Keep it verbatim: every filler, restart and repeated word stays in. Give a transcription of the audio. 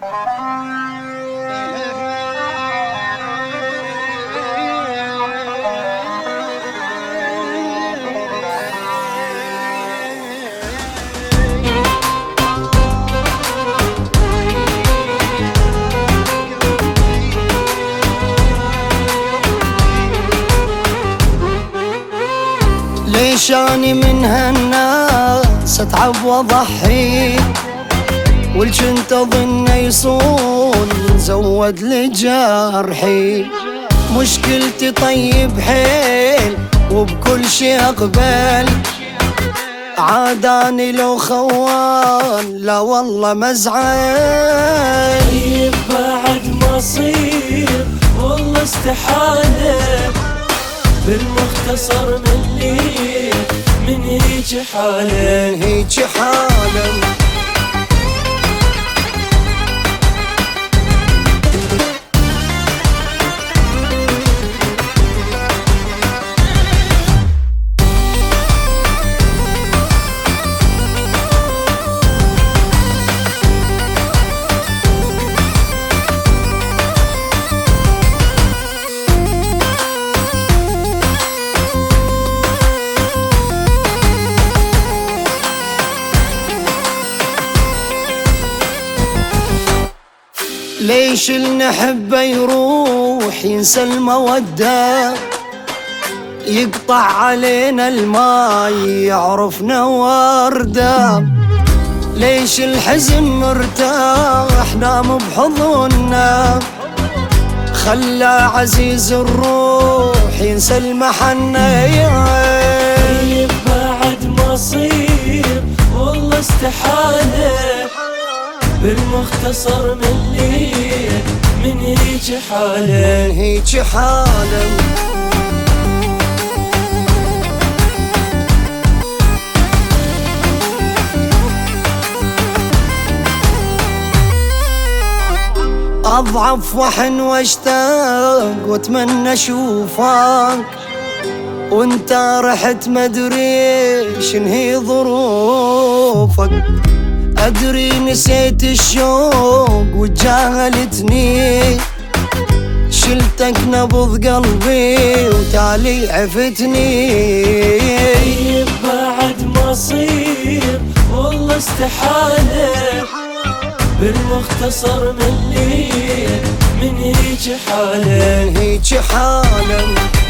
ليش اني من هالناس اتعب واضحي، والجنت اظن يصون زود لجرحي. مشكلتي طيب حيل وبكل شي اقبل، عاداني لو خوان لا والله مزعل. طيب بعد ما صير والله استحالة، بالمختصر من لي من هيج حالة هيج حالة. ليش النحبة يروح ينسى المودة، يقطع علينا الماي يعرفنا وردة. ليش الحزن مرتاح نام بحضننا، خلى عزيز الروح ينسى المحنة. طيب بعد ما صير والله استحالة، بالمختصر من لي من هيج حالة هيج حالة. اضعف وحن واشتاق واتمنى اشوفك، وانت رحت مدري شنهي ظروفك. أدري نسيت الشوق وتجاهلتني، شلتك نبض قلبي وتالي عفتني. طيب بعد ما صير والله استحالة، بالمختصر من لي من هيج حالة هيج حالة.